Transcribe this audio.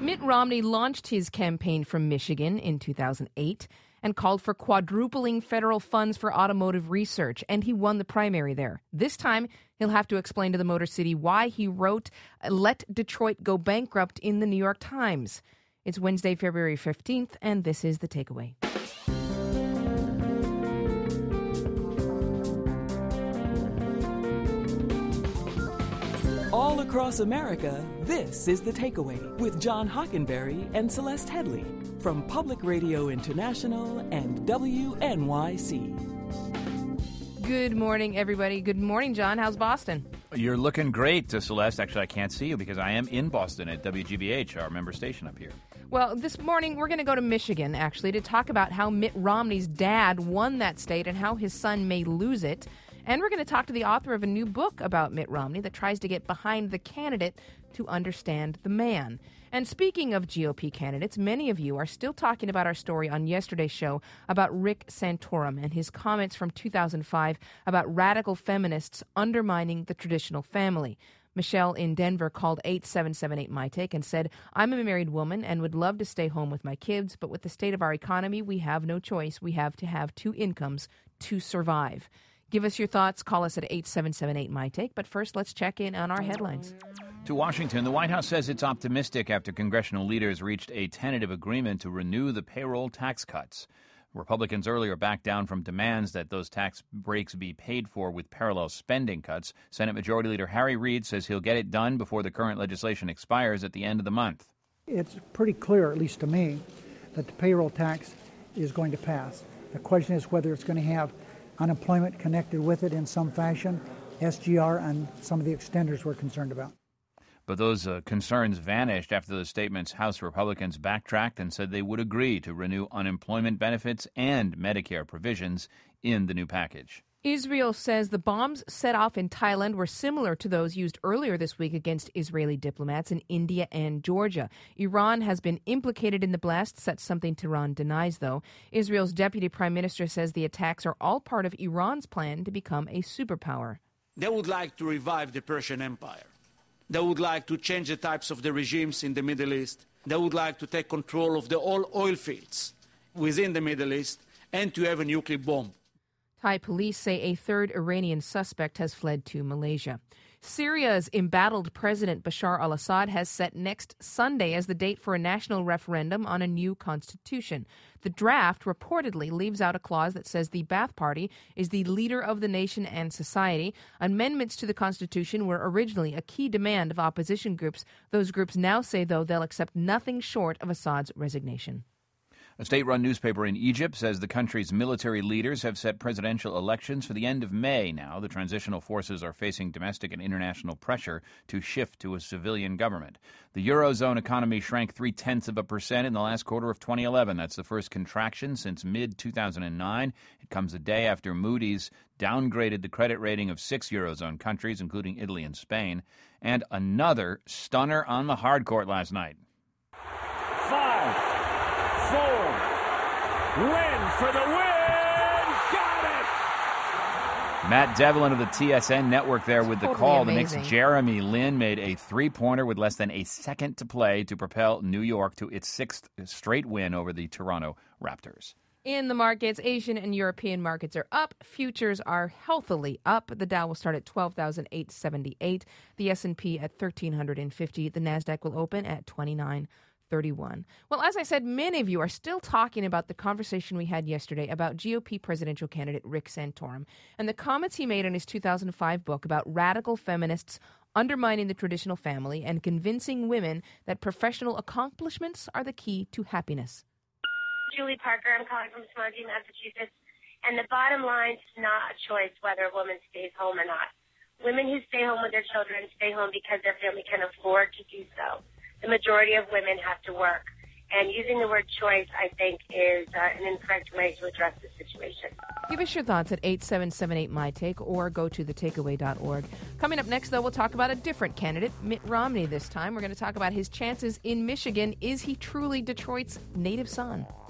Mitt Romney launched his campaign from Michigan in 2008 and called for quadrupling federal funds for automotive research, and he won the primary there. This time, he'll have to explain to the Motor City why he wrote, "Let Detroit Go Bankrupt" in the New York Times. It's Wednesday, February 15th, and this is The Takeaway. All across America, this is The Takeaway with John Hockenberry and Celeste Headley from Public Radio International and WNYC. Good morning, everybody. Good morning, John. How's Boston? You're looking great, Celeste. Actually, I can't see you because I am in Boston at WGBH, our member station up here. Well, this morning we're going to go to Michigan, actually, to talk about how Mitt Romney's dad won that state and how his son may lose it. And we're going to talk to the author of a new book about Mitt Romney that tries to get behind the candidate to understand the man. And speaking of GOP candidates, many of you are still talking about our story on yesterday's show about Rick Santorum and his comments from 2005 about radical feminists undermining the traditional family. Michelle in Denver called 8778-MyTake and said, "I'm a married woman and would love to stay home with my kids, but with the state of our economy, we have no choice. We have to have two incomes to survive." Give us your thoughts. Call us at 8778-MyTake. But first, let's check in on our headlines. To Washington, the White House says it's optimistic after congressional leaders reached a tentative agreement to renew the payroll tax cuts. Republicans earlier backed down from demands that those tax breaks be paid for with parallel spending cuts. Senate Majority Leader Harry Reid says he'll get it done before the current legislation expires at the end of the month. It's pretty clear, at least to me, that the payroll tax is going to pass. The question is whether it's going to have unemployment connected with it in some fashion, SGR, and some of the extenders we're concerned about. But those concerns vanished after those statements. House Republicans backtracked and said they would agree to renew unemployment benefits and Medicare provisions in the new package. Israel says the bombs set off in Thailand were similar to those used earlier this week against Israeli diplomats in India and Georgia. Iran has been implicated in the blasts. That's something Tehran denies, though. Israel's deputy prime minister says the attacks are all part of Iran's plan to become a superpower. They would like to revive the Persian Empire. They would like to change the types of the regimes in the Middle East. They would like to take control of the all oil fields within the Middle East and to have a nuclear bomb. Thai police say a third Iranian suspect has fled to Malaysia. Syria's embattled President Bashar al-Assad has set next Sunday as the date for a national referendum on a new constitution. The draft reportedly leaves out a clause that says the Ba'ath Party is the leader of the nation and society. Amendments to the constitution were originally a key demand of opposition groups. Those groups now say, though, they'll accept nothing short of Assad's resignation. A state-run newspaper in Egypt says the country's military leaders have set presidential elections for the end of May now. The transitional forces are facing domestic and international pressure to shift to a civilian government. The Eurozone economy shrank 0.3% in the last quarter of 2011. That's the first contraction since mid-2009. It comes a day after Moody's downgraded the credit rating of 6 Eurozone countries, including Italy and Spain. And another stunner on the hard court last night. 5, 4, win for the win! Got it! Matt Devlin of the TSN network there with the call. The Knicks' Jeremy Lin made a three-pointer with less than a second to play to propel New York to its 6th straight win over the Toronto Raptors. In the markets, Asian and European markets are up. Futures are healthily up. The Dow will start at 12,878. The S&P at 1,350. The Nasdaq will open at 2931. Well, as I said, many of you are still talking about the conversation we had yesterday about GOP presidential candidate Rick Santorum and the comments he made in his 2005 book about radical feminists undermining the traditional family and convincing women that professional accomplishments are the key to happiness. Julie Parker, I'm calling from Swansea, Massachusetts, and the bottom line is not a choice whether a woman stays home or not. Women who stay home with their children stay home because their family can afford to do so. The majority of women have to work. And using the word choice, I think, is an incorrect way to address the situation. Give us your thoughts at 8778-MyTake or go to thetakeaway.org. Coming up next, though, we'll talk about a different candidate, Mitt Romney this time. We're going to talk about his chances in Michigan. Is he truly Detroit's native son?